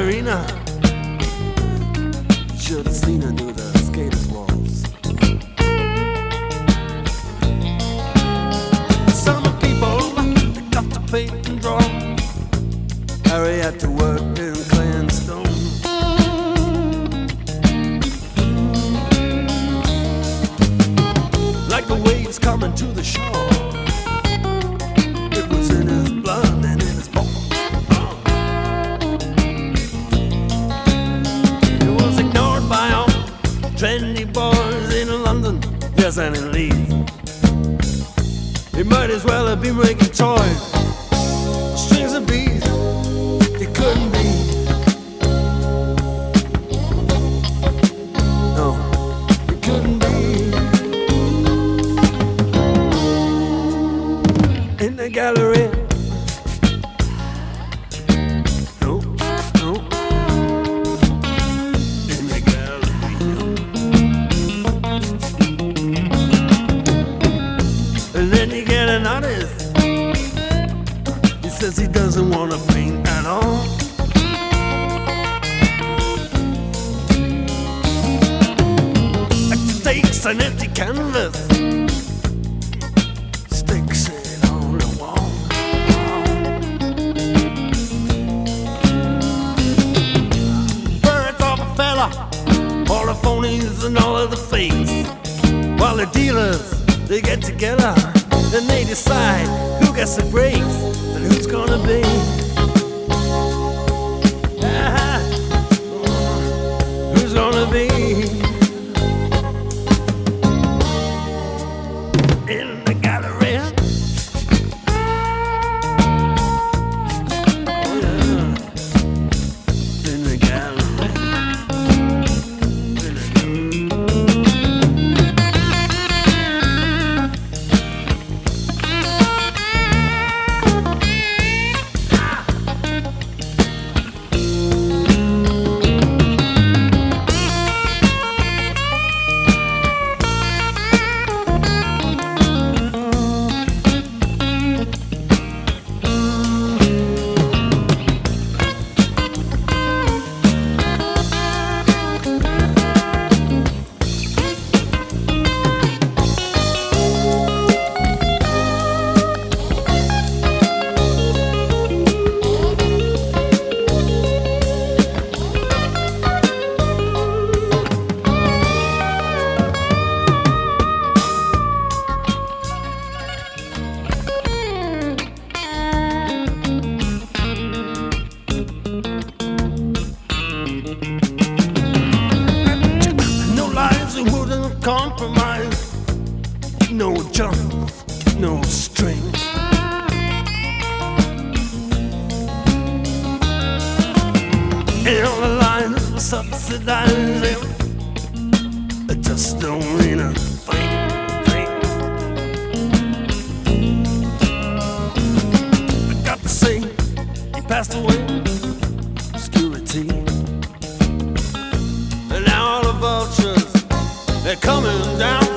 ballerina. Should have seen her do the skaters waltz. Some people they got to paint and draw. Harry had to work in clay and stone. Like the waves coming to the shore, it was in his blood and in his bones. It was ignored by all trendy boys in London, yes, and in Leeds. He might as well have been making toys, strings and beads. It couldn't be. No, it couldn't be. In the gallery. No, no. In the gallery. And then you get an artist. He says he doesn't want to paint at all. Takes an empty canvas, sticks it on the wall. Birds of a fella, all the phonies and all of the fakes. While the dealers, they get together and they decide who gets the breaks and who's gonna be. Who's gonna be? In the gallery. Oh yeah. In the gallery. In the compromise, no jump, no string. And all the lines were subsidizing, it just don't mean a thing. I got to say, he passed away, obscurity. And now all the vultures, they're coming down.